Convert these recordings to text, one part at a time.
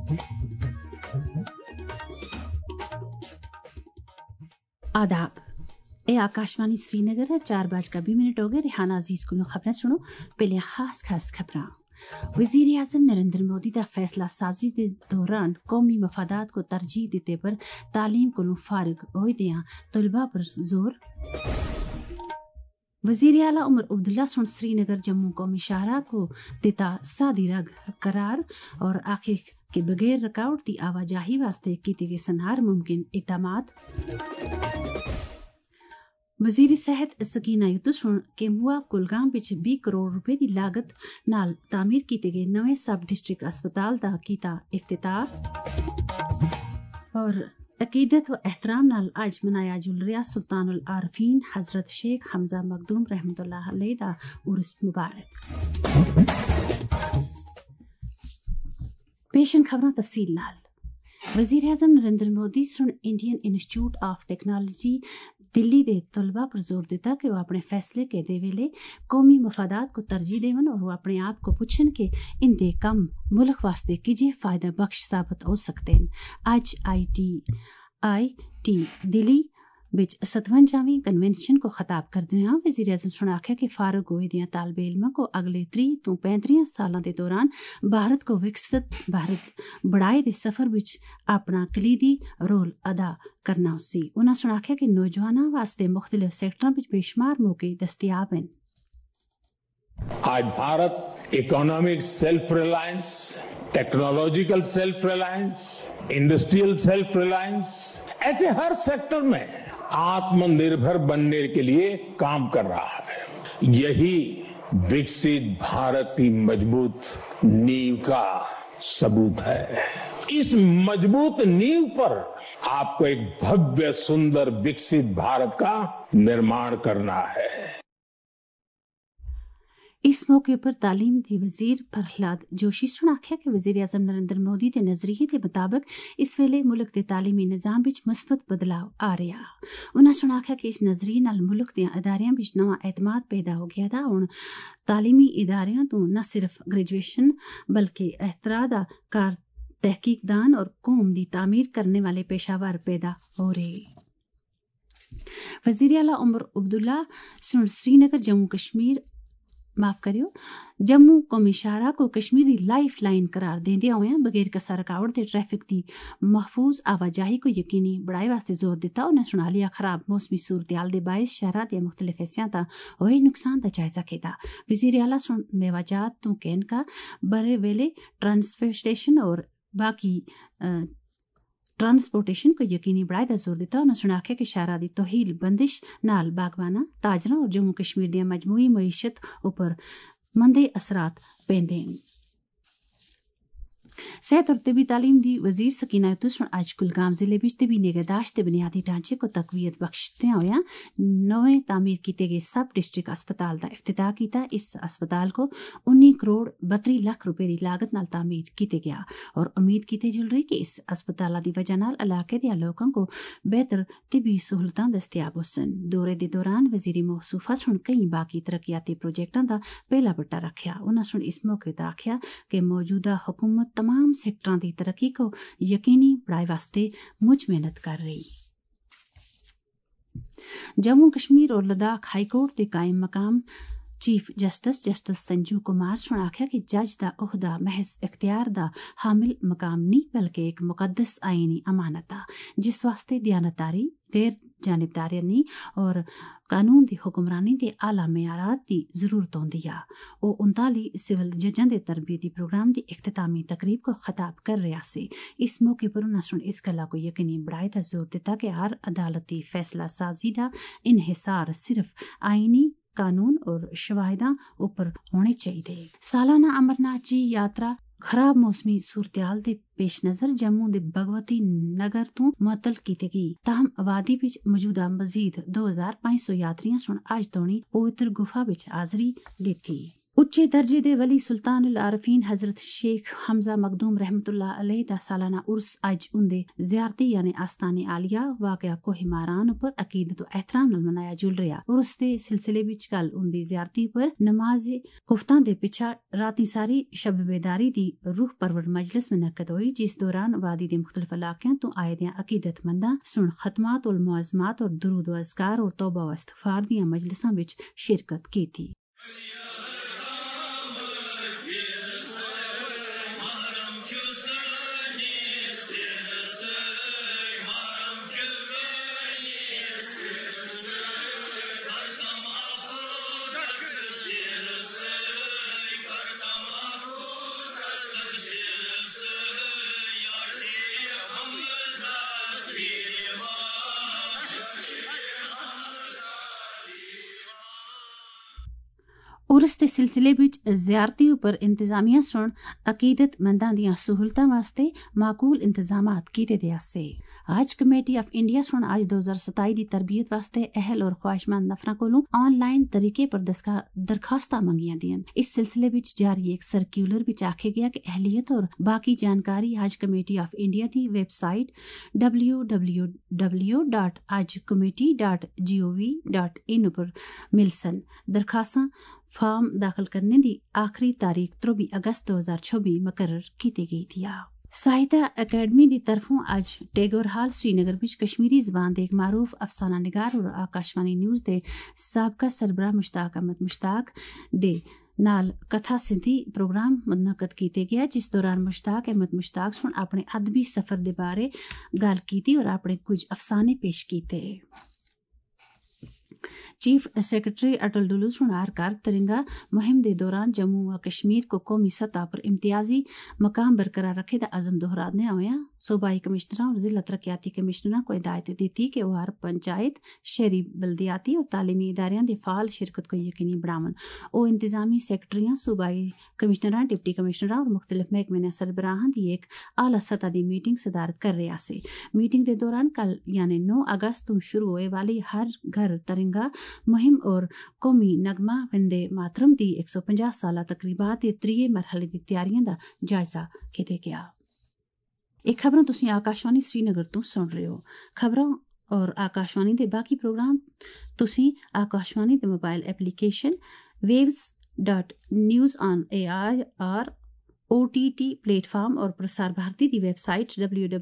आदाब। ए आकाशवाणी श्रीनगर है। 4:20 हो गए। रिहाना अजीज को खबरें सुनो। पहले खास खबरां। वज़ीर आज़म नरेंद्र मोदी का फैसला साजी के दौरान कौमी मफादात को तरजीह देते पर तालीम को फारिग होइदियां तलबा पर जोर। वज़ीर आला उमर अब्दुल्ला सुन श्रीनगर जम्मू कौमी शाहरा को दिता सादी रग करार और आखिर के बगैर रुकावट की आवाजाही वास्ते कीते गए सनहार मुमकिन इकदामात। वज़ीर सेहत सकीना यूसुफ केमुआ कुलगाम विच 20 करोड़ रुपए की लागत नाल तामीर कीते गए नवे सब डिस्ट्रिक्ट अस्पताल दा कीता इफ्तिताह। और अकीदत व एहतराम नाल आज मनाया जुल रहा सुल्तानुल आरफीन हजरत शेख हमजा मखदूम रहमतुल्लाह अलैह दा उर्स मुबारक। पेशन खबरां तफसील नाल। वज़ीर आज़म नरेंद्र मोदी सुन Indian institute of technology Delhi दे तलबा पर जोर दिता कि वह अपने फैसले के दे वेले कौमी मफादात को तरजीह देवन और वह अपने आप को पुछन कि इंदे कम मुल्क वास्ते किजे फायदा बख्श साबित हो सकते हैं। आज IIT दिल्ली बिच 57वीं कन्वेंशन को खिताब करदे हुए वज़ीर आज़म सुन आख्या कि फारूक होए दियां तालिबे इल्मां को अगले 30 तो 35 सालों के दौरान भारत को विकसित भारत बढ़ाए दे सफर विच अपना कलीदी रोल अदा करना उसी। उन्हें सुन आख्या कि नौजवानों वास्ते मुख्तलिफ सेक्टरों में बेशुमार मौके दस्तियाब हैं। आज Bharat economic self reliance, technological self reliance, industrial self reliance, ऐसे हर सेक्टर में आत्मनिर्भर बनने के लिए काम कर रहा है। यही विकसित भारत की मजबूत नींव का सबूत है। इस मजबूत नींव पर आपको एक भव्य सुंदर विकसित भारत का निर्माण करना है। इस मौके पर तालीम दी वजीर प्रहलाद जोशी सुन आख्या कि वजीर आज़म नरेंद्र मोदी के नजरिए के मुताबिक इस वेले मुल्क के तालीमी निज़ाम विच मुस्बत बदलाव आ रहा। उन्हें सुन आख्या कि इस नजरिए नाल मुल्क के अदारियां विच नवा एतमाद पैदा हो गया था। हुण तालीमी इदारियां तो न सिर्फ ग्रेजुएशन बल्कि एहतरा दा कार तहकीकदान और कौम दी तामीर करने वाले पेशावर पैदा हो रहे। वजीर आला उमर अब्दुल्ला सुन श्रीनगर जम्मू कौमी शाहरा को कश्मीर दी लाइफ लाइन करार देंदे हुए बगैर कसा रुकावट दे ट्रैफिक दी महफूज आवाजाही को यकीनी बढ़ाए वास्ते जोर दिता। उन्हें सुना लिया खराब मौसमी सूरत-ए-हाल दे बायस शहरा दे मुख्तलिफ हिस्सों दा होए नुकसान दा जायजा कीता। वज़ीर आला सुन मेवाजात तो कैन का बरे वेले ट्रांसपोर्टेशन और बाकी ट्रांसपोर्टेशन को यकीनी बढ़ाए दा जोर दिता। उन्हें सुना कि शहरा दी तोहील बंदिश नाल बागवाना ताजरा और जम्मू कश्मीर दी मजमूई मईशत उपर मंदे असरात पेंदे। सेहत और तिबी तालीम दी वजीर सकीना यूसुफ आज कुलगाम जिले विच तिबी निगहदाश्त ते बुनियादी ढांचे को तकवीयत बख्शते हुए नवे तामीर किए गए सब डिस्ट्रिक्ट अस्पताल का इफ्तिताह किया। इस अस्पताल को 19 करोड़ 32 लाख रुपए की लागत नाल तामीर किया गया और उम्मीद की जुल रही कि इस अस्पताल की वजह नाल इलाके दे लोगों को बेहतर तिबी सहूलतां दस्तियाब होसन। दौरे के दौरान वजीरी मौसूफा सुन कई बाकी तरक्याती प्रोजेक्टां का पहला बट्टा रखा। उन्हें सुन इस मौके पर आख्या कि मौजूदा हुकूमत तमाम सेक्टरों की तरक्की को यकीनी बढ़ाए वास्ते मुझ मेहनत कर रही। जम्मू कश्मीर और लद्दाख हाईकोर्ट के कायम मकाम चीफ जस्टिस संजू कुमार सुन आख्या कि जज दा ओहदा महज इख्तियार दा हामिल मकाम नहीं बल्कि एक मुकद्दस आईनी अमानत आ जिस वास्ते दयानतदारी गैर जानिबदारी और कानून की हुक्मरानी के आला मेयारात की जरूरत होंदी आ। वो 39 सिविल जजां दे तरबियती प्रोग्राम की इख्तितामी तकरीब को खिताब कर रहा सी। इस मौके पर उन्होंने सुन इस गल्ला को यकीनी बढ़ाए दा जोर दिता कि हर अदालती फैसला साजी दा इन्हिसार सिर्फ आईनी कानून और शवाहिदां ऊपर होने चाहिए। सालाना अमरनाथ जी यात्रा खराब मौसमी सूरत-ए-हाल दे पेश नज़र जम्मू दे भगवती नगर तो मुअत्तल की गई। ताहम वादी विच मौजूदा मजीद 2500 यात्रियां सुन आज तोणी पवित्र गुफा विच हाजरी दी। उच्चे दर्जे दे वली सुल्तान उल आरफीन हजरत शेख हमजा मखदूम रहमतुल्लाह अलैह दा सालाना उर्स अज उंदे ज़ियारती यानी आस्ताने आलिया वाक़या कोहिमारान उपर अकीदत व एहतराम नाल मनाया जुल रहा। उर्स दे सिलसिले विच कल उंदी ज़ियारती पर नमाज कुफ्तां दे पिछा राती सारी शब बेदारी दी रूह परवर मजलिस मुनक्कद होई, जिस दौरान वादी दे मुख्तलिफ इलाकियां तो आए दे अकीदतमंदां सुन खतमात उल मुअज़्ज़मात और दुरूद व अज़कार और तौबा व इस्तिग़फ़ार दियां मजलिसां विच शिरकत की थी। उर्स दे सिलसिले विच ज़ियारती उपर इंतजामिया सुन अकीदतमंदां दियां सहूलतां वास्ते माकूल इंतजामात कीते दे आसे। हज कमेटी ऑफ इंडिया सुन अज 2027 दी तरबियत वास्ते अहल और ख्वाहिशमंद नफरां कोलों ऑनलाइन तरीके पर दरखास्तां मंगियां दियां। इस सिलसिले विच जारी एक सर्क्यूलर विच आखे गया कि अहलियत और बाकी जानकारी हज कमेटी ऑफ इंडिया दी वेबसाइट www.hajcommittee.gov.in उपर मिलसन। दरखास्तां फार्म दाखिल करने दी आखिरी तारीख 23 अगस्त 2026 मुकर्रर की गई थी। साहित्य अकेडमी की तरफों आज टैगोर हॉल श्रीनगर विच कश्मीरी जबान दे एक मारूफ अफसाना निगार और आकाशवाणी न्यूज़ दे साबका सरबराह मुश्ताक अहमद मुश्ताक दे नाल कथा सिंधी प्रोग्राम मुनक्कद किया गया, जिस दौरान मुश्ताक अहमद मुश्ताक सुन अपने अदबी सफर दे बारे गल की और अपने कुछ अफसाने पेश किए। चीफ सेक्रेटरी अटल डुल्लू सुनार कर तिरंगा मुहिम के दौरान जम्मू व कश्मीर को कौमी सतह पर इम्तियाजी मकाम बरकरार रखे दा अज़म दोहराने होया सूबाई कमिश्नर और जिला तरक्याती कमिश्नर को हिदायत दी थी कि वह हर पंचायत, शहरी बल्दियाती और तालीमी इदारियां दी फाल शिरकत को यकीनी बनावन। ओ इंतजामी सैकटरियां, सूबाई कमिश्नर, डिप्टी कमिश्नर और मुख्तलिफ महकमे सरबराहां दी एक आला सतह दी मीटिंग सदारत कर रहा से। मीटिंग के दौरान कल यानी 9 अगस्त तो शुरू होए वाली हर घर तिरंगा मुहिम और कौमी नगमा वंदे मातरम दी 150 साला तकरीबात दे त्रीए मरहले दी तैयारियां दा जायजा कीता गया। एक खबरों तुसी आकाशवाणी श्रीनगर तो सुन रहे हो। खबरों और आकाशवाणी दे बाकी प्रोग्राम तुसी आकाशवाणी दे mobile application waves.news on AIR OTT platform और प्रसार भारती दी वेबसाइट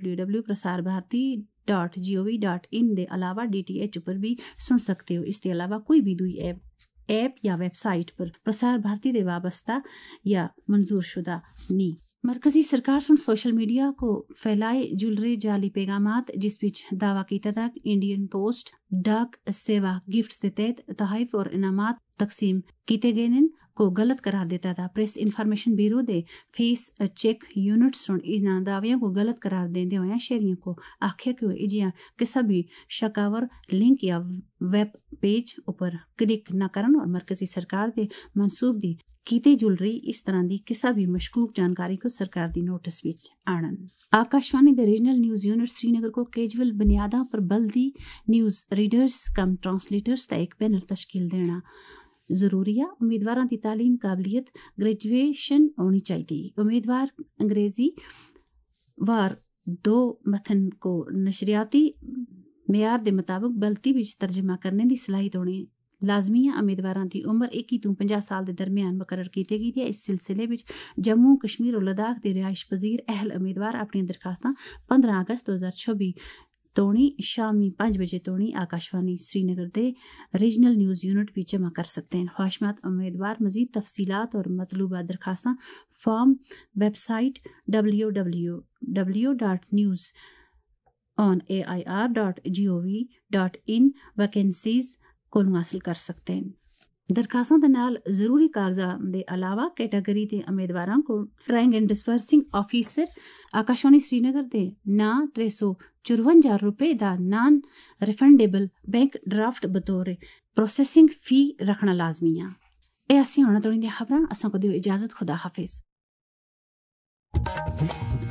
www.prasarbharati.gov.in दे अलावा DTH पर भी सुन सकते हो। इसके अलावा कोई भी दुई ऐप या वेबसाइट पर प्रसार भारती दे वाबस्ता या मंजूर शुदा नहीं। मरकजी सरकार सुन सोशल मीडिया को फैलाए जुल रहे जाली पैगामात जिस विच दावा किया था कि इंडियन पोस्ट डाक सेवा गिफ्ट्स के तहत तहफ़ और इनामात तकसीम किए गए को गलत करार देता था। प्रेस इन्फॉर्मेशन ब्यूरो दे फेस चेक यूनिट सुन इन दावियों को गलत करार देंदे होया शहरियों को आख्या कि इजिया किसी भी शकावर लिंक या वेब पेज ऊपर क्लिक न करन और मरकजी सरकार दे मनसूब दी कीते जुल रही इस तरह की किसी भी मशकूक जानकारी को सरकार दी नोटिस विच आणन। आकाशवाणी दे रीजनल न्यूज़ यूनिट श्रीनगर को कैजुअल बुनियादा पर बल्दी न्यूज़ रीडर्स कम ट्रांसलेटर्स का एक पैनल तश्कील देना जरूरी है। उम्मीदवारों की तालीम काबिलियत ग्रेजुएशन होनी चाहिए। उम्मीदवार अंग्रेजी वार 2 मतन को नशरियाती मेयार के मुताबिक बल्ती विच तर्जमा करने की सलाहियत होनी लाजमी है। उम्मीदवारों की उम्र 21 तो 50 साल के दरमियान मुकर्रर की गई है। इस सिलसिले में जम्मू कश्मीर और लद्दाख के रिहाइश पजीर अहल उम्मीदवार अपनी दरखास्तां 15 अगस्त 2026 तोणी शामी 5 बजे तोणी आकाशवाणी श्रीनगर दे रीजनल न्यूज़ यूनिट भी जमा कर सकते हैं। ख्वाहिशमंद उम्मीदवार मजीद तफसीलात और मतलूबा दरखास्तां फॉर्म वेबसाइट www.newsonair.gov.in वैकेंसीज को हासिल कर सकते हैं। दरखास्तों के नाल जरूरी कागजात के अलावा कैटेगरी के उम्मीदवारों को drawing and disbursing officer Akashvani Srinagar के ना 354 रुपए का नॉन रिफंडेबल बैंक ड्राफ्ट बतौर प्रोसेसिंग फी रखना लाजमी है। ए असी होना तोड़ी दी खबरां असां को दियो इजाजत। खुदा हाफिज।